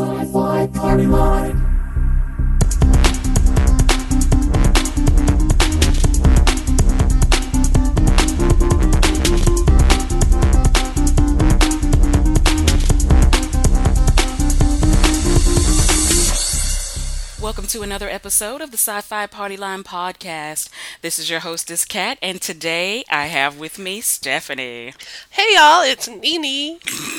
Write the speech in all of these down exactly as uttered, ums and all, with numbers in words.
Sci-Fi Party Line. Welcome to another episode of the Sci-Fi Party Line podcast. This is your hostess, Kat, and today I have with me Stephanie. Hey y'all, it's Nene.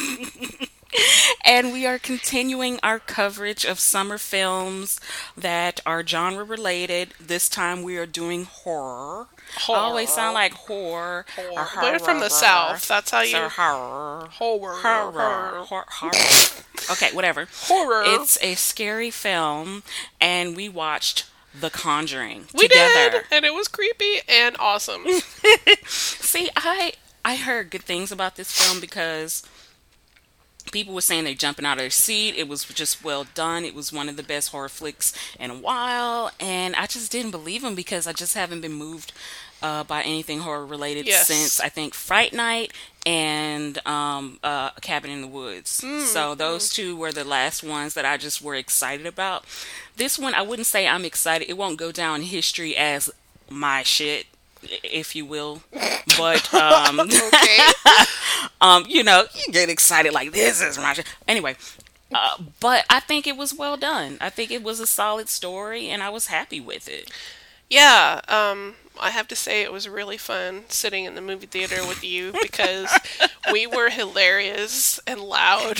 And we are continuing our coverage of summer films that are genre related. This time we are doing horror. Horror. I always sound like horror. Horror. We're from the South. That's how you... So horror. Horror. Horror. Horror. Horror. Okay, whatever. Horror. It's a scary film, and we watched The Conjuring we together. did, and it was creepy and awesome. See, I I heard good things about this film because people were saying they're jumping out of their seat. It was just well done. It was one of the best horror flicks in a while, and I just didn't believe them because I just haven't been moved uh, by anything horror related Yes. since I think Fright Night and um, uh, Cabin in the Woods. Mm. So those two were the last ones that I just were excited about. This one, I wouldn't say I'm excited. It won't go down in history as my shit, if you will, but um, Okay. um, you know, you get excited like this is my shit. Anyway, uh, but I think it was well done. I think it was a solid story, and I was happy with it. Yeah, um, I have to say it was really fun sitting in the movie theater with you because we were hilarious and loud.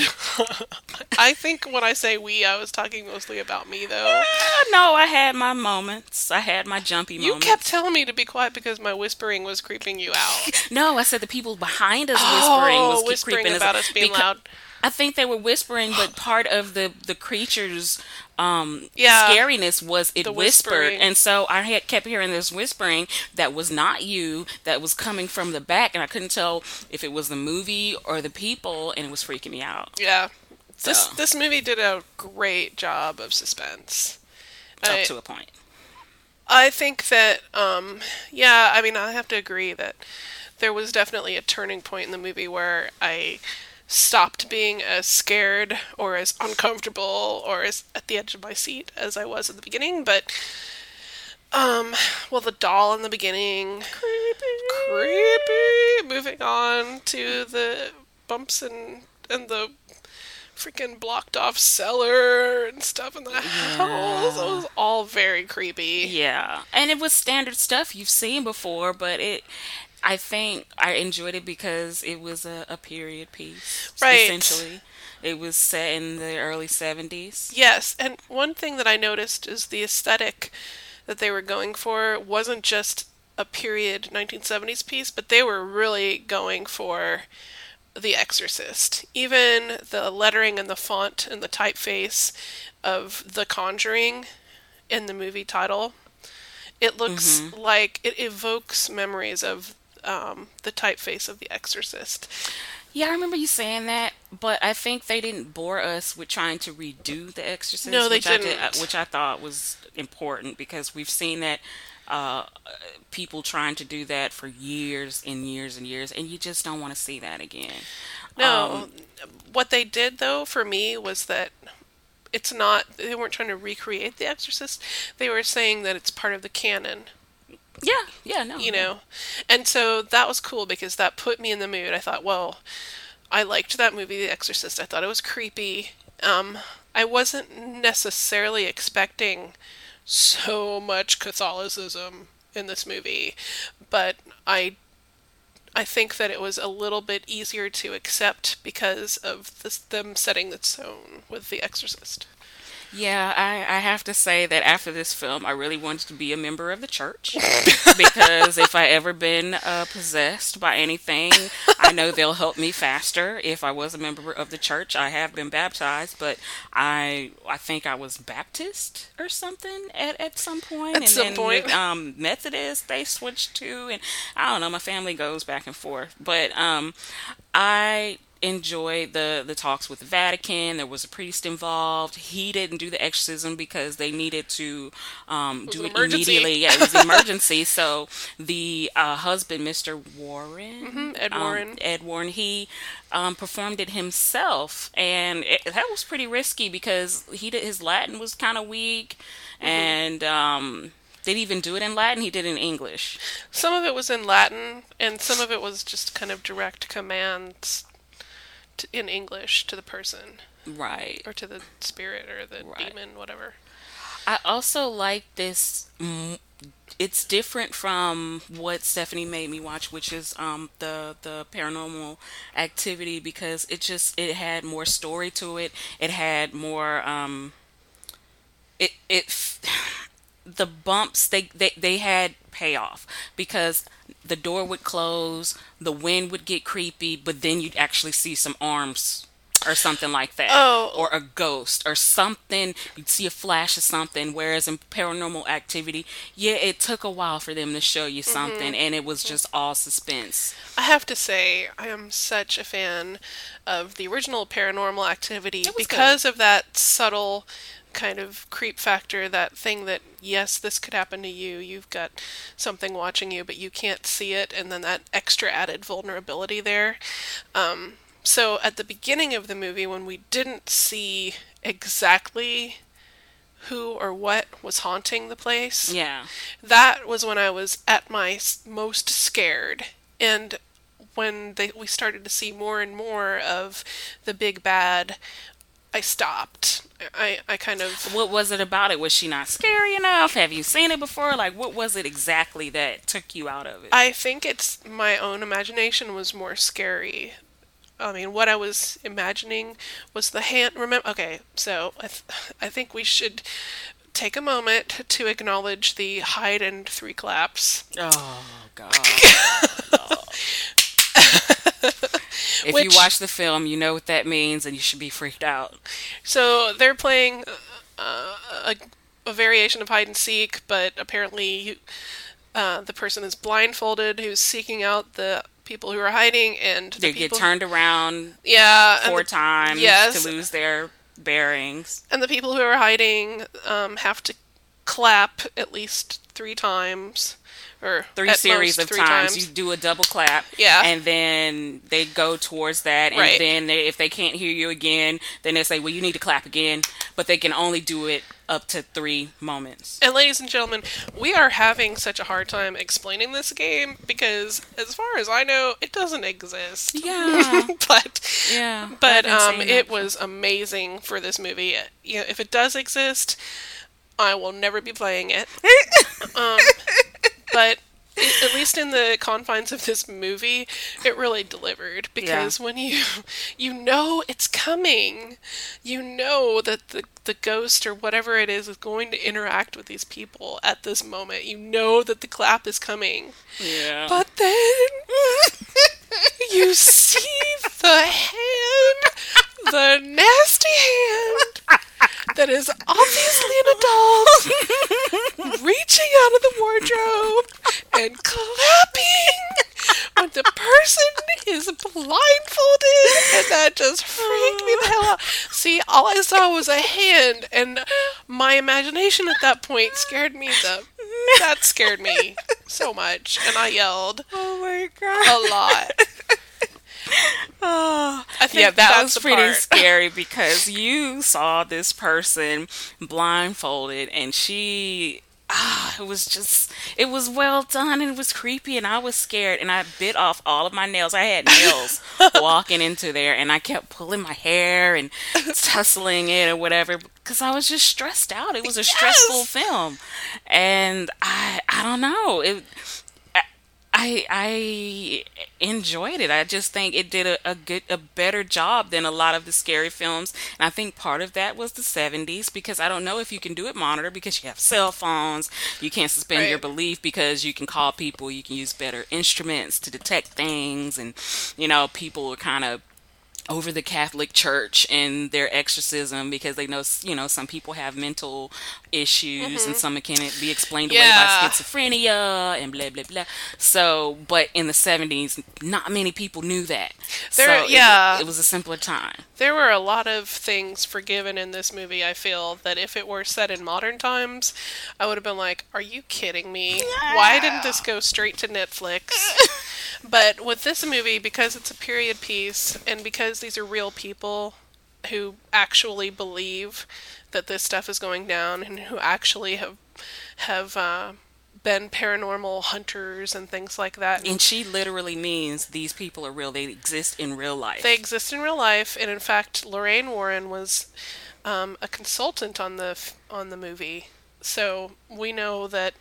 I think when I say we, I was talking mostly about me, though. Uh, no, I had my moments. I had my jumpy You moments. kept telling me to be quiet because my whispering was creeping you out. No, I said the people behind us whispering Oh, was keep whispering creeping about us being because loud. I think they were whispering, but part of the the creatures' um, Yeah, scariness was it the whispered, whispering. and so I had kept hearing this whispering that was not you, that was coming from the back, and I couldn't tell if it was the movie or the people, and it was freaking me out. Yeah. This So. this movie did a great job of suspense. Up I, to a point. I think that, um, yeah, I mean, I have to agree that there was definitely a turning point in the movie where I stopped being as scared or as uncomfortable or as at the edge of my seat as I was at the beginning. But, um, well, the doll in the beginning, creepy, creepy. Moving on to the bumps and and the freaking blocked off cellar and stuff in the house. It was all very creepy. Yeah, and it was standard stuff you've seen before, but it. I think I enjoyed it because it was a, a period piece. Right. Essentially, it was set in the early seventies. Yes, and one thing that I noticed is the aesthetic that they were going for wasn't just a period nineteen seventies piece, but they were really going for The Exorcist. Even the lettering and the font and the typeface of The Conjuring in the movie title, it looks Mm-hmm. like it evokes memories of um, the typeface of The Exorcist. Yeah, I remember you saying that, but I think they didn't bore us with trying to redo The Exorcist. No, they which I did, didn't. which I thought was important because we've seen that uh, people trying to do that for years and years and years, and you just don't want to see that again. No, Um, what they did though for me was that it's not, they weren't trying to recreate The Exorcist. They were saying that it's part of the canon, yeah, yeah, no, you know? And so that was cool because that put me in the mood. I thought, well, I liked that movie, The Exorcist. I thought it was creepy. Um, I wasn't necessarily expecting so much Catholicism in this movie, but I I think that it was a little bit easier to accept because of this, them setting the tone with The Exorcist. Yeah, I, I have to say that after this film, I really wanted to be a member of the church because if I ever been uh, possessed by anything, I know they'll help me faster. If I was a member of the church, I have been baptized, but I I think I was Baptist or something at, at some point. At and some then point. um, Methodist they switched to, and I don't know. My family goes back and forth, but um, I. enjoyed the the talks with the Vatican. There was a priest involved. He didn't do the exorcism because they needed to um, It was do an it emergency. immediately. Yeah, it was an emergency. So the uh, husband, Mister Warren, Mm-hmm. Ed um, Warren. Ed Warren, he um, performed it himself, and it, that was pretty risky because he did, his Latin was kind of weak, Mm-hmm. and um, did he even do it in Latin? He did it in English. Some of it was in Latin, and some of it was just kind of direct commands to, in English to the person, Right. or to the spirit, or the Right. demon, whatever. I also like this. mm, It's different from what Stephanie made me watch, which is um, the the Paranormal Activity, because it just it had more story to it. It had more. Um, it it f- the bumps they, they they had payoff because the door would close, the wind would get creepy, but then you'd actually see some arms or something like that. Oh. Or a ghost or something. You'd see a flash of something. Whereas in Paranormal Activity, yeah, it took a while for them to show you something, and it was just all suspense. I have to say, I am such a fan of the original Paranormal Activity was because of that subtle kind of creep factor, that thing that, yes, this could happen to you. You've got something watching you, but you can't see it, and then that extra added vulnerability there. Um, so at the beginning of the movie, when we didn't see exactly who or what was haunting the place, Yeah. that was when I was at my s- most scared. And when they, we started to see more and more of the big bad, I stopped. I, I kind of... What was it about it? Was she not scary enough? Have you seen it before? Like, what was it exactly that took you out of it? I think it's my own imagination was more scary. I mean, what I was imagining was the hand... Remember? Okay, so I, th- I think we should take a moment to acknowledge the hide and three claps. Oh, God. If Which- you watch the film, you know what that means, and you should be freaked out. So they're playing uh, a, a variation of hide and seek, but apparently uh, the person is blindfolded who's seeking out the people who are hiding, and the They people, get turned around yeah, and four the, times yes. to lose their bearings. and the people who are hiding um, have to clap at least three times, or Three at series most of three times. times. You do a double clap. Yeah. And then they go towards that. And Right. then they, if they can't hear you again, then they say, well, you need to clap again. But they can only do it up to three moments. And ladies and gentlemen, we are having such a hard time explaining this game because, as far as I know, it doesn't exist. Yeah. but Yeah. but I've been um, saying it that. was amazing for this movie. You know, if it does exist, I will never be playing it. um, but i- at least in the confines of this movie, it really delivered because when you you know it's coming, you know that the the ghost or whatever it is is going to interact with these people at this moment. You know that the clap is coming. Yeah. But then you see the hand, the nasty hand that is obviously an adult reaching out of the wardrobe and clapping when the person is blindfolded, and that just freaked me the hell out. See, all I saw was a hand, and my imagination at that point scared me the that scared me so much, and I yelled Oh my God. a lot. Oh. I think Yeah, that that's was the pretty part. scary because you saw this person blindfolded and she ah it was just it was well done and it was creepy and I was scared and I bit off all of my nails. I had nails walking into there and I kept pulling my hair and tussling it or whatever because I was just stressed out. It was a stressful Yes! film. And I I don't know. It I I enjoyed it. I just think it did a, a good a better job than a lot of the scary films. And I think part of that was the seventies because I don't know if you can do it monitor because you have cell phones. You can't suspend Right. your belief because you can call people. You can use better instruments to detect things and you know people are kind of over the Catholic Church and their exorcism because they know, you know, some people have mental issues and some can be explained away Yeah. by schizophrenia and blah blah blah. So, but in the seventies, not many people knew that. There- so, it- yeah. it, was a simpler time. There were a lot of things forgiven in this movie, I feel, that if it were set in modern times, I would have been like, are you kidding me? Why didn't this go straight to Netflix? But with this movie, because it's a period piece, and because these are real people who actually believe that this stuff is going down, and who actually have have uh, been paranormal hunters and things like that. And she literally means these people are real. They exist in real life. They exist in real life, and in fact, Lorraine Warren was um, a consultant on the f- on the movie, so we know that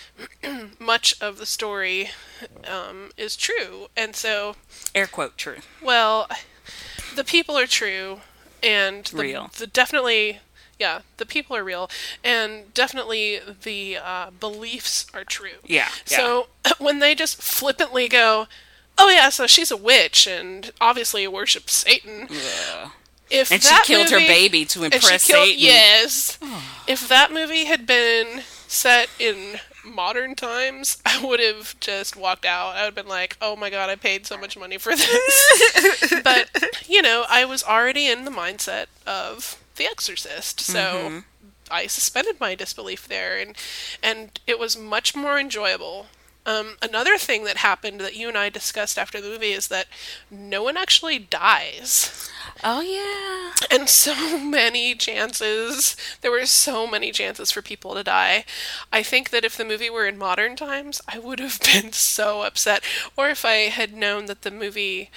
much of the story um, is true. And so, Air quote true. well, the people are true, and the, Real. the definitely, yeah, the people are real, and definitely the uh, beliefs are true. Yeah, yeah. So when they just flippantly go, "Oh yeah, so she's a witch and obviously worships Satan." Yeah. If And she that killed her movie- baby to and impress she killed, Satan. Yes. If that movie had been set in modern times, I would have just walked out. I would have been like, "Oh my god, I paid so much money for this." But, you know, I was already in the mindset of The Exorcist, so Mm-hmm. I suspended my disbelief there, and and it was much more enjoyable. Um, another thing that happened that you and I discussed after the movie is that no one actually dies. Oh yeah. And so many chances. There were so many chances for people to die. I think that if the movie were in modern times, I would have been so upset. Or if I had known that the movie,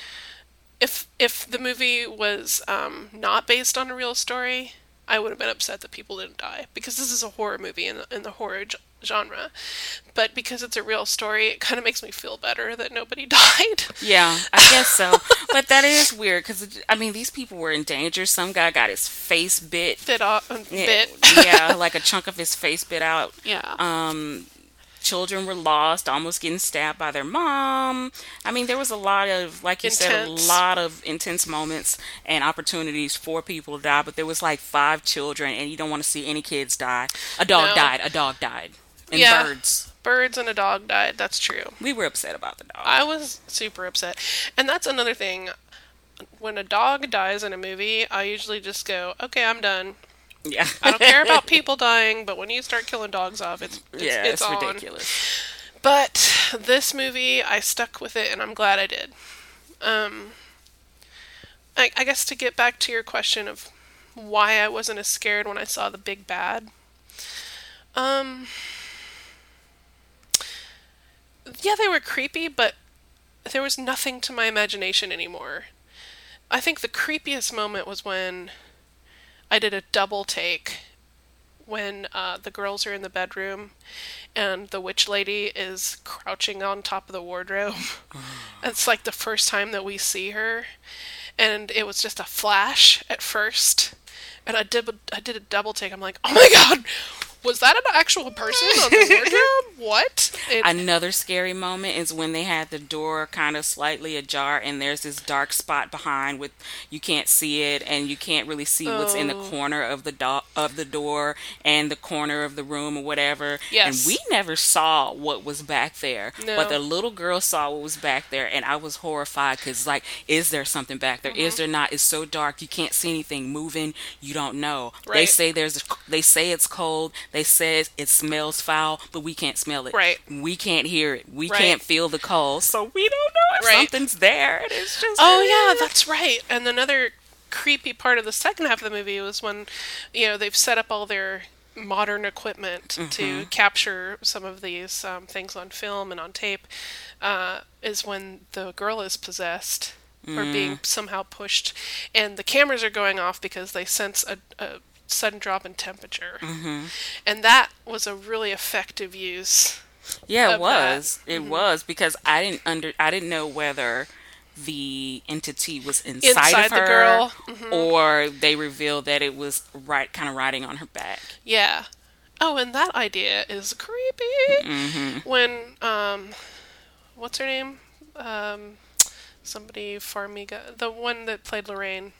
if if the movie was um, not based on a real story, I would have been upset that people didn't die, because this is a horror movie in the, in the horror g- genre. But because it's a real story, it kind of makes me feel better that nobody died. Yeah, I guess so. But that is weird because, I mean, these people were in danger. Some guy got his face bit. Bit off, a Yeah, bit. yeah, like a chunk of his face bit out. Yeah. Um, children were lost, almost getting stabbed by their mom. I mean, there was a lot of, like you said, a Intense. lot of intense moments and opportunities for people to die. But there was like five children, and you don't want to see any kids die. A dog No. died. A dog died. And Yeah. birds. Birds and a dog died. That's true. We were upset about the dog. I was super upset. And that's another thing. When a dog dies in a movie, I usually just go, "Okay, I'm done. yeah. I don't care about people dying, but when you start killing dogs off, it's it's, Yeah, it's, it's, on." ridiculous. But this movie, I stuck with it, and I'm glad I did. Um, I, I guess to get back to your question of why I wasn't as scared when I saw the big bad. Um, yeah, they were creepy, but there was nothing to my imagination anymore. I think the creepiest moment was when I did a double take when uh, the girls are in the bedroom and the witch lady is crouching on top of the wardrobe. It's like the first time that we see her, and it was just a flash at first. And I did I did a double take. I'm like, "Oh my god, was that an actual person on the wardrobe? What?" It, Another scary moment is when they had the door kind of slightly ajar and there's this dark spot behind with you can't see it and you can't really see what's in the Oh. corner of the do- of the door and the corner of the room or whatever. Yes. And we never saw what was back there. No. But the little girl saw what was back there and I was horrified because like, is there something back there? Is Mm-hmm. there not? It's so dark. You can't see anything moving. You don't know. They Right. say there's they say it's cold. They say it smells foul, but we can't smell it. Right. We can't hear it. We Right. can't feel the cold. So we don't know if Right. something's there. And it's just Oh yeah, that's right. And another creepy part of the second half of the movie was when, you know, they've set up all their modern equipment to capture some of these um, things on film and on tape. Uh, is when the girl is possessed or being somehow pushed, and the cameras are going off because they sense a, a sudden drop in temperature. And that was a really effective use. Yeah, it of was. that. It was because I didn't under I didn't know whether the entity was inside, Inside of the her girl. Mm-hmm. or they revealed that it was right kind of riding on her back. Yeah. Oh, and that idea is creepy. Mm-hmm. When um, what's her name? Um, somebody Farmiga, the one that played Lorraine.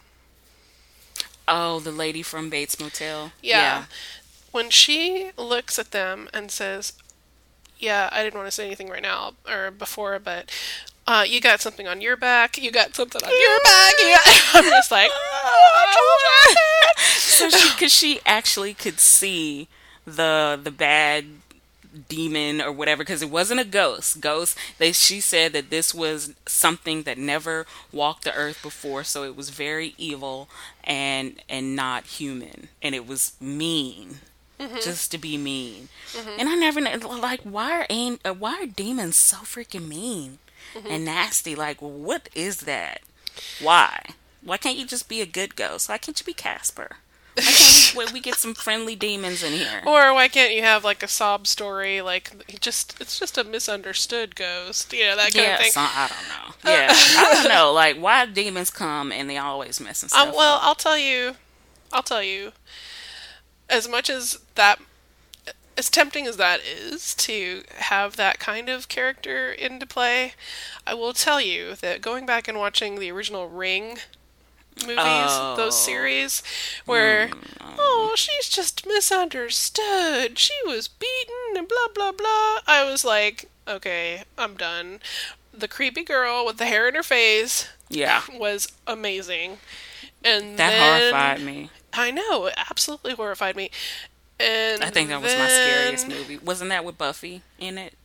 Oh, the lady from Bates Motel. Yeah. When she looks at them and says, yeah, I didn't want to say anything right now or before, but uh, you got something on your back. You got something on your back. You got... I'm just like, oh, so she, because she actually could see the the bad demon or whatever, because it wasn't a ghost. Ghost. They she said that this was something that never walked the earth before, so it was very evil and and not human, and it was mean. Mm-hmm. Just to be mean. Mm-hmm. And I never like why are ain't uh, why are demons so freaking mean mm-hmm. and nasty? Like, what is that? Why? Why can't you just be a good ghost? Why can't you be Casper? Why can't we, we get some friendly demons in here? Or why can't you have like a sob story? Like, just it's just a misunderstood ghost. You know, that kind yeah, of thing. So, I don't know. Yeah, I don't know. Like, why demons come and they always messing stuff uh, well, up? I'll tell you. I'll tell you. As much as that, as tempting as that is to have that kind of character into play, I will tell you that going back and watching the original Ring movies, oh. those series, where, mm. oh, she's just misunderstood, she was beaten, and blah, blah, blah, I was like, okay, I'm done. The creepy girl with the hair in her face yeah. was amazing. And that then, horrified me. I know, it absolutely horrified me. And I think that was then, my scariest movie. Wasn't that with Buffy in it?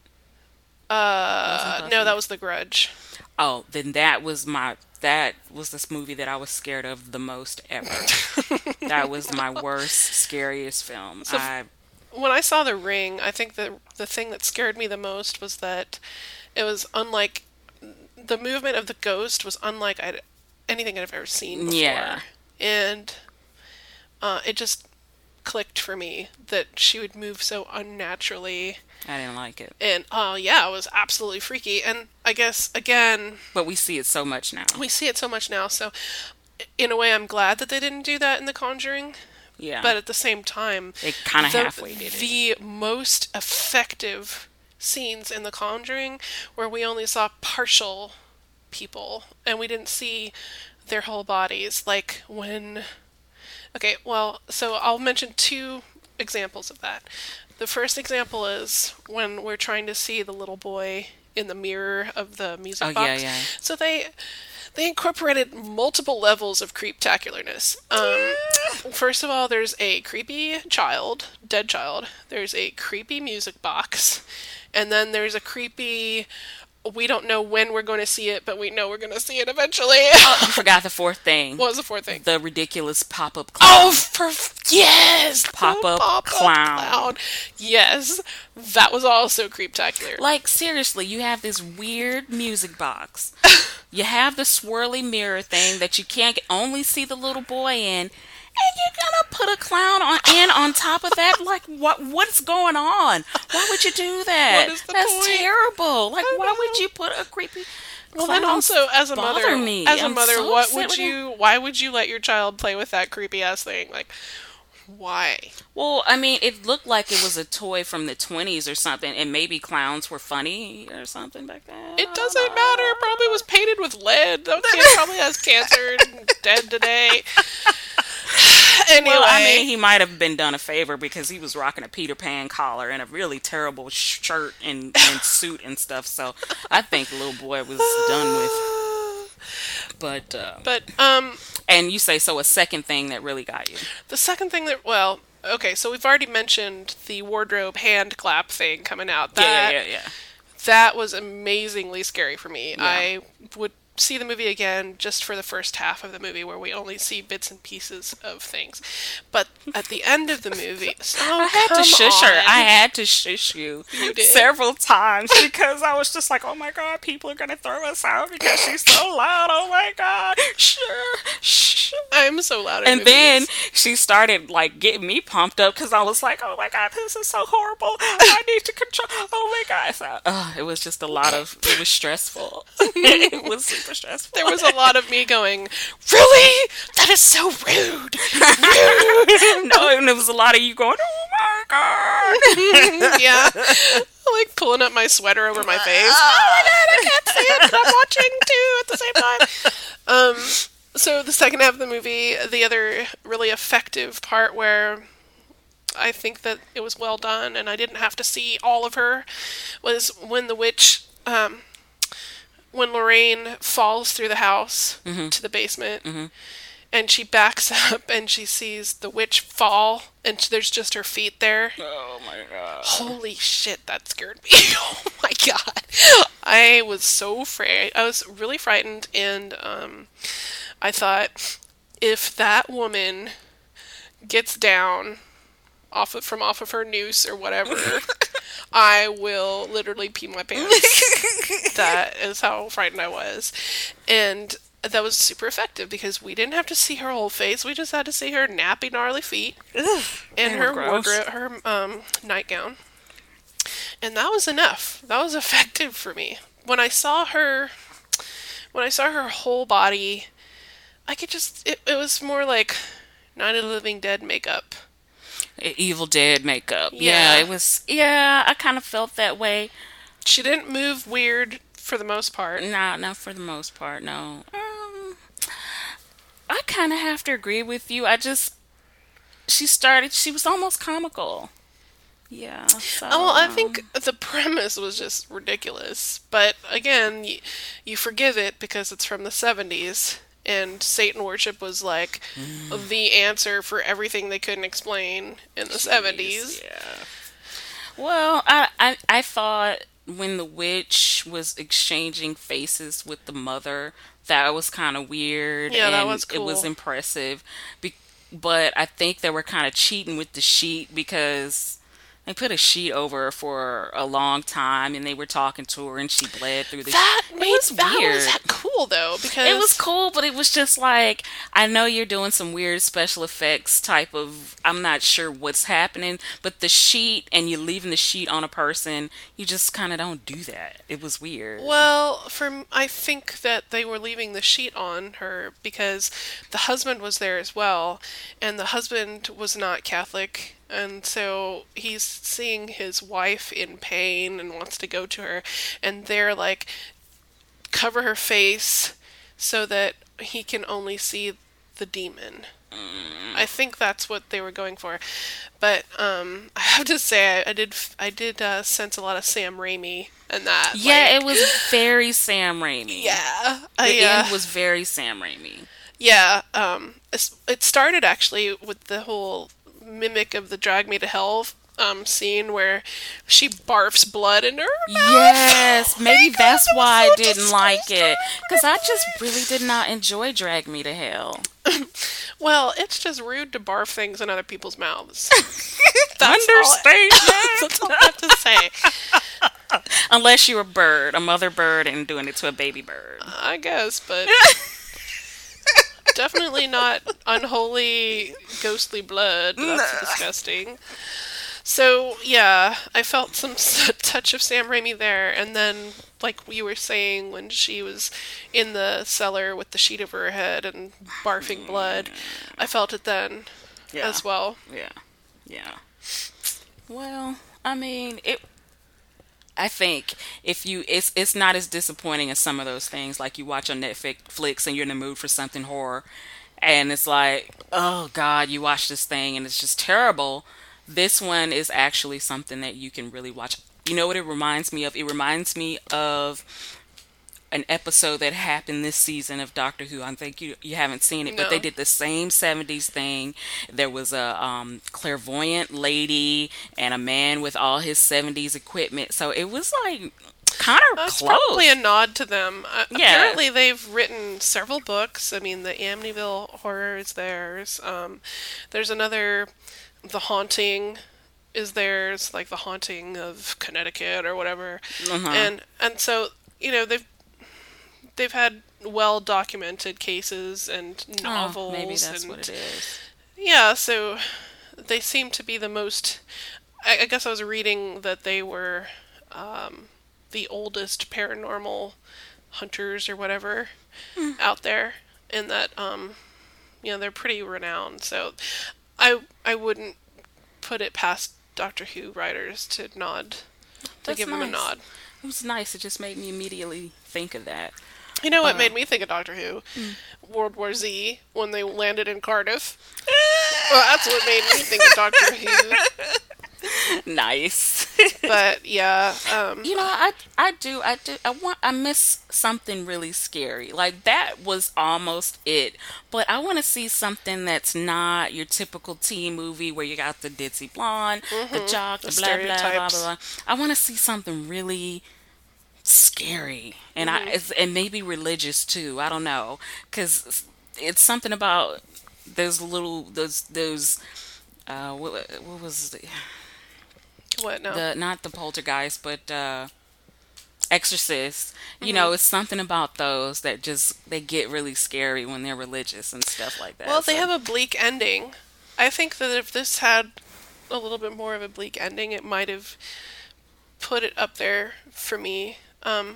Uh, no, that was The Grudge. Oh, then that was my that was this movie that I was scared of the most ever. That was my worst, scariest film. So I when I saw The Ring, I think the the thing that scared me the most was that it was unlike the movement of the ghost was unlike I'd, anything I've ever seen before. Yeah. And uh, it just clicked for me that she would move so unnaturally. I didn't like it. And, oh, yeah, it was absolutely freaky. And I guess, again... But we see it so much now. We see it so much now. So, in a way, I'm glad that they didn't do that in The Conjuring. Yeah. But at the same time... They kind of halfway did it. The most effective scenes in The Conjuring where we only saw partial people. And we didn't see their whole bodies. Like, when... Okay, well, so I'll mention two examples of that. The first example is when we're trying to see the little boy in the mirror of the music oh, box. Yeah, yeah. So they they incorporated multiple levels of creeptacularness. Um, first of all, there's a creepy child, dead child. There's a creepy music box. And then there's a creepy... We don't know when we're going to see it, but we know we're going to see it eventually. Oh, I forgot the fourth thing. What was the fourth thing? The ridiculous pop-up clown. Oh, for yes! Pop-up, pop-up clown. clown. Yes, that was also creeptacular. Like, seriously, you have this weird music box. You have the swirly mirror thing that you can't only see the little boy in. And you're gonna put a clown on in on top of that? Like, what? What's going on? Why would you do that? What is the That's point? terrible. Like, why would you put a creepy? Well, then also, as a mother, me. as a I'm mother, so what would you? you? Why would you let your child play with that creepy ass thing? Like, why? Well, I mean, it looked like it was a toy from the twenties or something, and maybe clowns were funny or something back then. It doesn't matter. It probably was painted with lead. That kid probably has cancer and dead today. Anyway. Well, I mean, he might have been done a favor because he was rocking a Peter Pan collar and a really terrible shirt and, and suit and stuff. So I think the little boy was done with. But uh, but um, and you say so. A second thing that really got you. The second thing that well, okay, so we've already mentioned the wardrobe hand clap thing coming out. That, yeah, yeah, yeah, yeah. That was amazingly scary for me. Yeah. I would see the movie again just for the first half of the movie where we only see bits and pieces of things. But at the end of the movie... Oh, I had to shush on. her. I had to shush you, you did? several times because I was just like, oh my God, people are going to throw us out because she's so loud. Oh my God. Sure. Shh. I'm so loud. And movies. then she started like getting me pumped up because I was like, oh my God, this is so horrible. I need to control. Oh my God. So, uh, it was just a lot of, it was stressful. It was super stressful. There was a lot of me going, really? That is so rude. Rude. No, and there was a lot of you going, oh my God. Yeah. like pulling up my sweater over my face. Oh my god, I can't see it, but I'm watching too at the same time. Um, so the second half of the movie, the other really effective part where I think that it was well done and I didn't have to see all of her, was when the witch, um, when Lorraine falls through the house Mm-hmm. to the basement. Mm-hmm. And she backs up and she sees the witch fall and there's just her feet there. Oh my god. Holy shit, that scared me. Oh my god. I was so afraid. I was really frightened, and um, I thought, if that woman gets down off of, from off of her noose or whatever, I will literally pee my pants. That is how frightened I was. And that was super effective because we didn't have to see her whole face. We just had to see her nappy, gnarly feet Ugh, and they her were gross. wardrobe, her um, nightgown. And that was enough. That was effective for me. When I saw her, when I saw her whole body, I could just, it, it was more like Night of the Living Dead makeup. Evil Dead makeup. Yeah. Yeah, it was. Yeah, I kind of felt that way. She didn't move weird for the most part. Nah, not for the most part. No. Um, I kind of have to agree with you. I just she started. She was almost comical. Yeah. So, Oh, well, I um, think the premise was just ridiculous. But again, you, you forgive it because it's from the seventies. And Satan worship was like the answer for everything they couldn't explain in the seventies. Yeah. Well, I, I I thought when the witch was exchanging faces with the mother, that was kind of weird. Yeah, that and was It was cool. impressive. Be- but I think they were kind of cheating with the sheet because they put a sheet over her for a long time and they were talking to her and she bled through the That sheet. made It was that weird. was cool though because It was cool, but it was just like, I know you're doing some weird special effects type of, I'm not sure what's happening, but the sheet and you're leaving the sheet on a person, you just kind of don't do that. It was weird. Well, from I think that they were leaving the sheet on her because the husband was there as well, and the husband was not Catholic, and so he's seeing his wife in pain and wants to go to her, and they're like, cover her face so that he can only see the demon. I think that's what they were going for, but um, I have to say I, I did I did uh, sense a lot of Sam Raimi in that. Yeah, like- it was very Sam Raimi. yeah, The I, uh, end was very Sam Raimi. yeah. Um, it's- it started actually with the whole mimic of the Drag Me to Hell um scene where she barfs blood in her mouth. Yes, maybe God, that's that was why so I didn't like it. disgusting. Because I just really did not enjoy Drag Me to Hell. Well, it's just rude to barf things in other people's mouths. That's all I- Understatement. That's all I have to say. Unless you're a bird, a mother bird, and doing it to a baby bird. I guess, but definitely not unholy, ghostly blood. That's disgusting. So, yeah, I felt some s- touch of Sam Raimi there. And then, like you were saying, when she was in the cellar with the sheet over her head and barfing blood, I felt it then Yeah. as well. Yeah. Yeah. Well, I mean, it. I think if you, it's it's not as disappointing as some of those things. Like you watch on Netflix and you're in the mood for something horror, and it's like, oh God, you watch this thing and it's just terrible. This one is actually something that you can really watch. You know what it reminds me of? It reminds me of an episode that happened this season of Doctor Who. I think you you haven't seen it, but No. they did the same seventies thing. There was a um, clairvoyant lady and a man with all his seventies equipment. So it was like kind of That's close. probably a nod to them. Uh, Yeah. Apparently, they've written several books. I mean, the Amityville Horror is theirs. Um, there's another, The Haunting is theirs, like The Haunting of Connecticut or whatever. Uh-huh. And and so you know they've they've had well documented cases and Oh, novels. maybe that's and, what it is. Yeah, so they seem to be the most. I, I guess I was reading that they were um, the oldest paranormal hunters or whatever out there, and that um, you know they're pretty renowned. So I I wouldn't put it past Doctor Who writers to nod to That's give him a nice. nod. It was nice. It just made me immediately think of that. You know what Uh, made me think of Doctor Who? Mm. World War Z, when they landed in Cardiff. Well, that's what made me think of Doctor Who. Nice. But yeah, um, You know, I I do I do I want I miss something really scary. Like that was almost it. But I want to see something that's not your typical teen movie where you got the ditzy blonde, the jock, the, The blah blah blah blah stereotypes. blah. I want to see something really scary, and I it's, and maybe religious too. I don't know, because it's something about those little those those uh what, what was the, what now? the not the poltergeist but uh Exorcist. You know, it's something about those that just they get really scary when they're religious and stuff like that. Well, they So- have a bleak ending. I think that if this had a little bit more of a bleak ending, it might have put it up there for me. Um,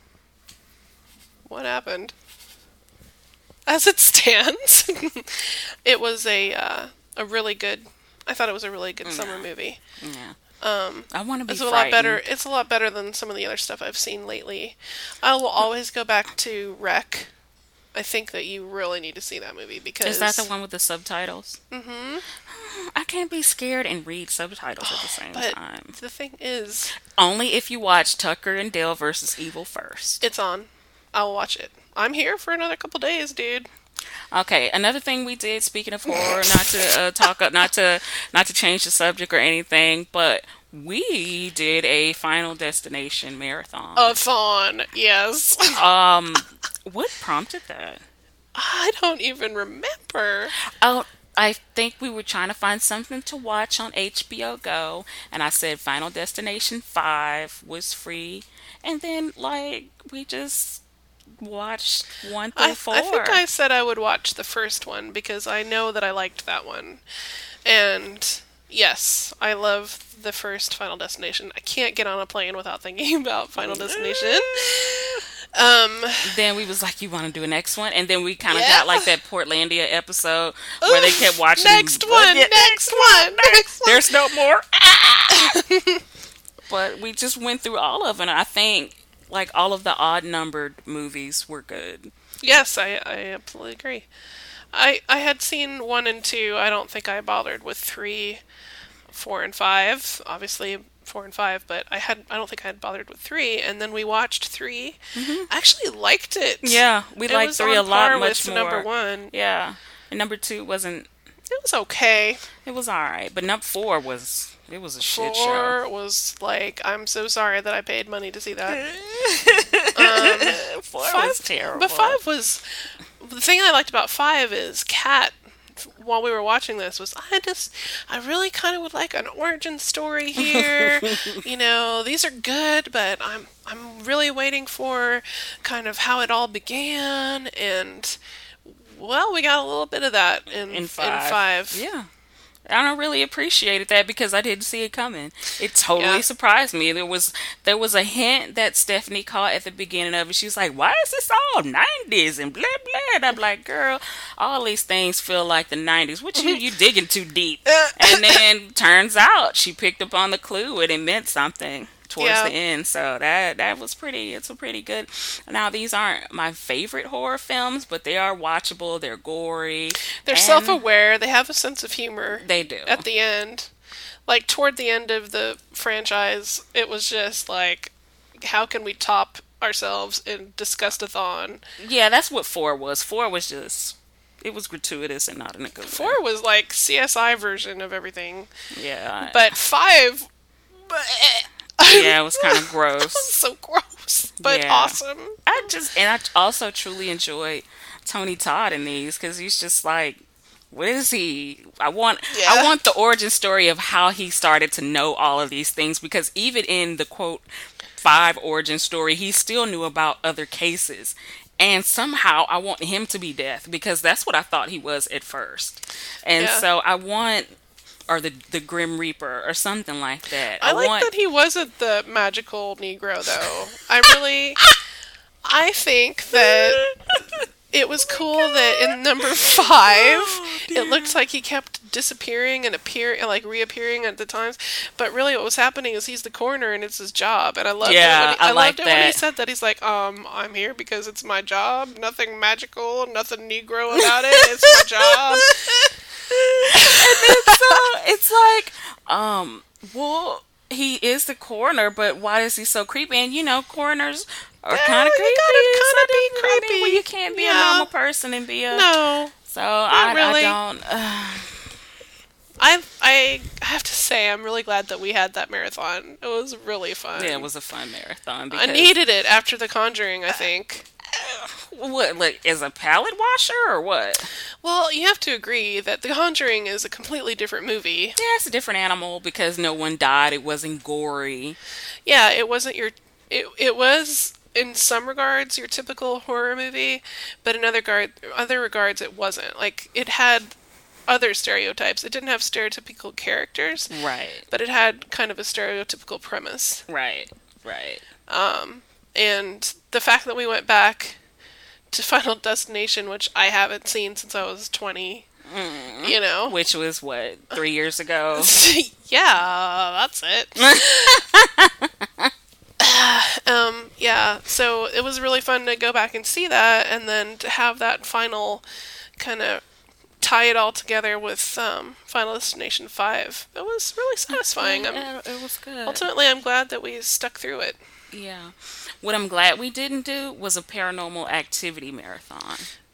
what happened? As it stands, it was a uh, a really good. I thought it was a really good summer movie. yeah. Um, I want to be It's a frightened. lot better. It's a lot better than some of the other stuff I've seen lately. I will always go back to Wreck. I think that you really need to see that movie because Is that the one with the subtitles? Mm-hmm. I can't be scared and read subtitles at the same But time. the thing is, Only if you watch Tucker and Dale versus Evil first. it's on. I'll watch it. I'm here for another couple days, dude. Okay, another thing we did, speaking of horror, not to uh, talk, not to not to change the subject or anything, but we did a Final Destination marathon. A fawn, yes. Um, what prompted that? I don't even remember. Oh, I think we were trying to find something to watch on H B O Go, and I said Final Destination five was free, and then like we just watched one through I, four. I think I said I would watch the first one because I know that I liked that one. And yes, I love the first Final Destination. I can't get on a plane without thinking about Final Destination. Um, Then we was like, you want to do a next one? And then we kind of Yeah. got like that Portlandia episode where they Oof, kept watching. next one, Yeah, next one, next one. There's no more. Ah! But we just went through all of it. And I think like all of the odd numbered movies were good. Yes, I, I absolutely agree. I I had seen one and two. I don't think I bothered with three, four, and five. Obviously, four and five, but I had I don't think I had bothered with three. And then we watched three. I actually liked it. Yeah, we It liked was three on a lot par much with more. number one. Yeah, and number two wasn't. It was okay. It was all right, but number four was. It was a shit show. Four was like, I'm so sorry that I paid money to see that. Four Five was terrible. But five was the thing I liked about five is Kat. While we were watching this, was I just I really kind of would like an origin story here. You know, these are good, but I'm I'm really waiting for kind of how it all began, and well, we got a little bit of that in in five. In five. Yeah. I don't really appreciated that because I didn't see it coming. It totally Yeah. surprised me. There was there was a hint that Stephanie caught at the beginning of it. She was like, "Why is this all nineties and blah blah?" And I'm like, "Girl, all these things feel like the nineties. What you you digging too deep?" And then turns out she picked up on the clue and it meant something towards Yeah. the end. So that that was pretty. It's a pretty good. Now these aren't my favorite horror films, but they are watchable. They're gory. They're and self-aware. They have a sense of humor. They do. At the end, like toward the end of the franchise, it was just like, how can we top ourselves in Disgustathon? Yeah, that's what four was. Four was just it was gratuitous and not in a good way. Four was like C S I version of everything, Yeah, but five, yeah, it was kind of gross. so gross, but Yeah. awesome. I just and I also truly enjoyed Tony Todd in these because he's just like, what is he? I want Yeah. I want the origin story of how he started to know all of these things because even in the quote five origin story, he still knew about other cases. And somehow I want him to be Death because that's what I thought he was at first. And Yeah. so I want or the the Grim Reaper or something like that. I, like want that he wasn't the magical Negro, though. I really, I think that it was cool that in number five, it looked like he kept disappearing and appear like reappearing at the times. But really, what was happening is he's the coroner and it's his job. And I loved Yeah, it. When he, I I, like loved it when he that. said that. He's like, um, I'm here because it's my job. Nothing magical, nothing Negro about it. It's my job. So it's like, um, well, he is the coroner, but why is he so creepy? And you know, coroners are Yeah, kind of you creepy. gotta so kinda be I mean, creepy. well, you can't be Yeah. a normal person and be a. No. So I, really. I don't. Uh, I I have to say, I'm really glad that we had that marathon. It was really fun. yeah, it was a fun marathon. I Because, needed it after The Conjuring, I think. what, like, is a palate washer or what? Well, you have to agree that The Conjuring is a completely different movie. Yeah, it's a different animal because no one died. It wasn't gory. Yeah, it wasn't your. It it was in some regards your typical horror movie, but in other guard other regards it wasn't. Like it had other stereotypes. It didn't have stereotypical characters, Right, but it had kind of a stereotypical premise. right, right. Um, and the fact that we went back to Final Destination, which I haven't seen since I was twenty, you know. Which was, what, three years ago? Yeah, that's it. um, yeah, so it was really fun to go back and see that, and then to have that final kind of tie it all together with um, Final Destination five. It was really satisfying. I'm, Yeah, it was good. ultimately, I'm glad that we stuck through it. Yeah. What I'm glad we didn't do was a paranormal activity marathon.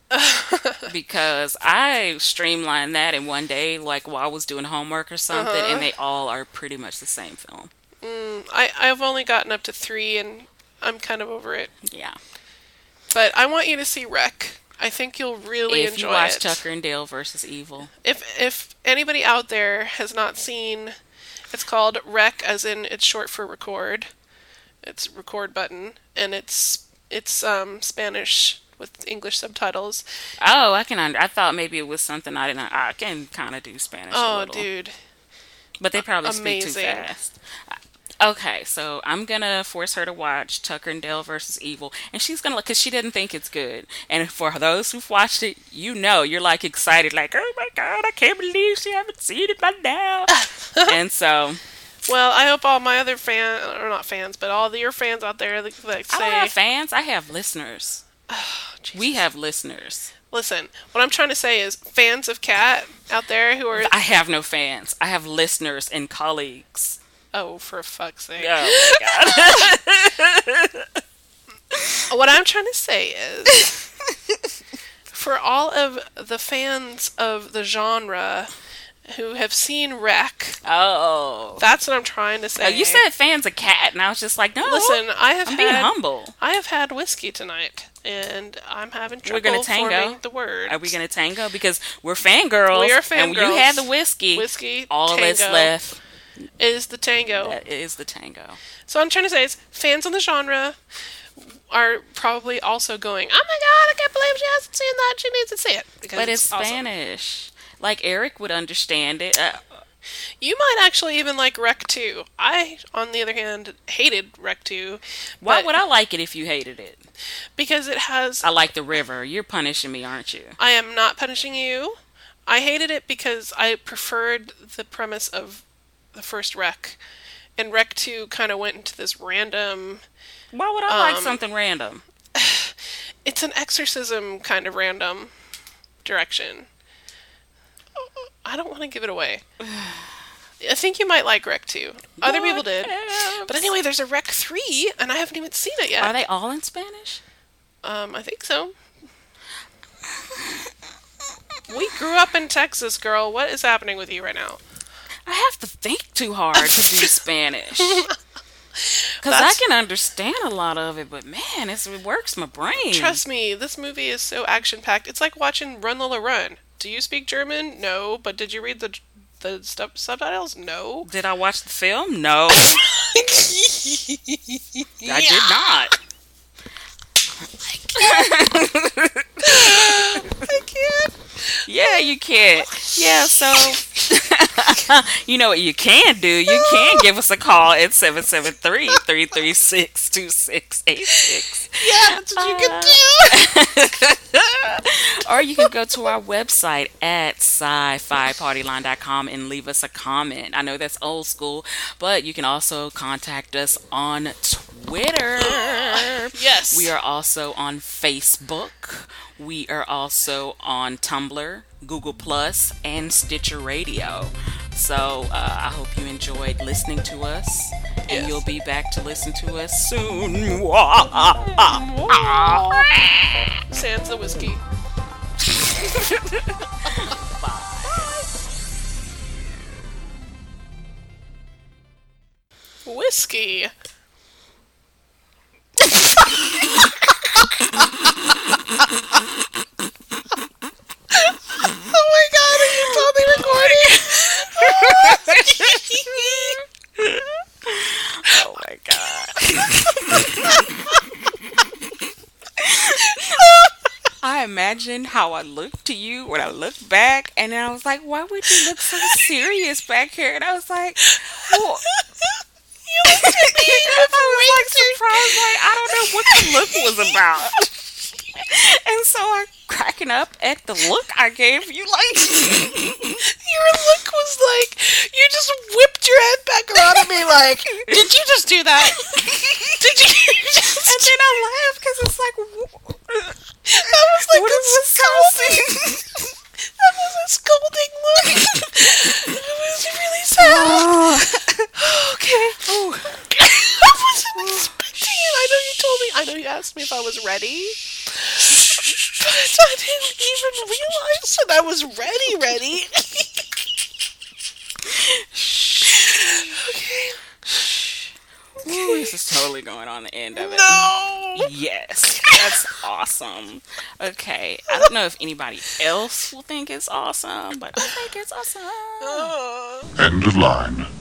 Because I streamlined that in one day, like while I was doing homework or something, Uh-huh. and they all are pretty much the same film. Mm, I, I've only gotten up to three, and I'm kind of over it. Yeah. But I want you to see Wreck. I think you'll really If enjoy you watch it. Tucker and Dale versus Evil. If if anybody out there has not seen, it's called Rec, as in it's short for record. It's record button, and it's it's um Spanish with English subtitles. Oh, I can. Under- I thought maybe it was something I didn't. I can kind of do Spanish. a Oh, little. dude. But they probably speak too Amazing. fast. Okay, so I'm gonna force her to watch Tucker and Dale versus Evil, and she's gonna look because she didn't think it's good. And for those who've watched it, you know, you're like excited, like, oh my god, I can't believe she haven't seen it by now. And so Well, I hope all my other fan or not fans, but all the, your fans out there that, that I say, don't have fans. I have listeners. Jesus. We have listeners. Listen, what I'm trying to say is fans of Cat out there who are I have no fans. I have listeners and colleagues. oh, for fuck's sake. Oh my god. What I'm trying to say is, for all of the fans of the genre who have seen Wreck, Oh. that's what I'm trying to say. Oh, you said fans of Cat, and I was just like, no. Listen, I have I'm had being humble. I have had whiskey tonight, and I'm having We're trouble gonna tango. forming the word. Are we going to tango? Because we're fangirls. We are And you fangirls. had the whiskey. Whiskey, All that's tango left is the tango. that is the tango. So I'm trying to say is fans of the genre are probably also going, oh my god, I can't believe she hasn't seen that. She needs to see it. Because But it's awesome. Spanish. Like, Eric would understand it. Uh, You might actually even like Rec two. I, on the other hand, hated Rec two. why but- would I like it if you hated it? Because it has... I like the river. You're punishing me, aren't you? I am not punishing you. I hated it because I preferred the premise of the first Rec. And Rec two kind of went into this random... Why would I like Um, something random? It's an exorcism kind of random direction. I don't want to give it away. I think you might like Rec two. Other people did. Whatevs. But anyway, there's a Rec three, and I haven't even seen it yet. Are they all in Spanish? Um, I think so. We grew up in Texas, girl. What is happening with you right now? I have to think too hard to do Spanish. Because I That's- can understand a lot of it, but man, it's, it works my brain. Trust me, this movie is so action-packed. It's like watching Run Lola Run. Do you speak German? No. But did you read the the stu- subtitles? No. Did I watch the film? No. I did not. I can't. Yeah, you can't. Yeah, so You know what you can do? You can give us a call at seven seven three, three three six, two six eight six. Yeah, that's what you can do. Or you can go to our website at sci fi party line dot com and leave us a comment. I know that's old school, but you can also contact us on Twitter. Yes. We are also on Facebook. We are also on Tumblr, Google Plus, and Stitcher Radio. So uh, I hope you enjoyed listening to us, and Yes. you'll be back to listen to us soon. Sans the whiskey. Whiskey. Oh my god, are you totally recording? Oh my god. I imagined how I looked to you when I looked back, and then I was like, why would you look so serious back here? And I was like, well, You looked at me. I was like surprised, like I don't know what the look was about. And so I cracking up at the look I gave you, like Your look was like, you just whipped your head back around at me like, did you just do that? Did you just and then I laughed because it's like, That was like what a is this scolding. That was a scolding look. It was really sad. Okay. I wasn't expecting it. I know you told me. I know you asked me if I was ready. But I didn't even realize that I was ready, ready. Okay. ooh, this is totally going on the end of it. No. Yes, that's awesome. Okay, I don't know if anybody else will think it's awesome, but I think it's awesome. Uh. End of line.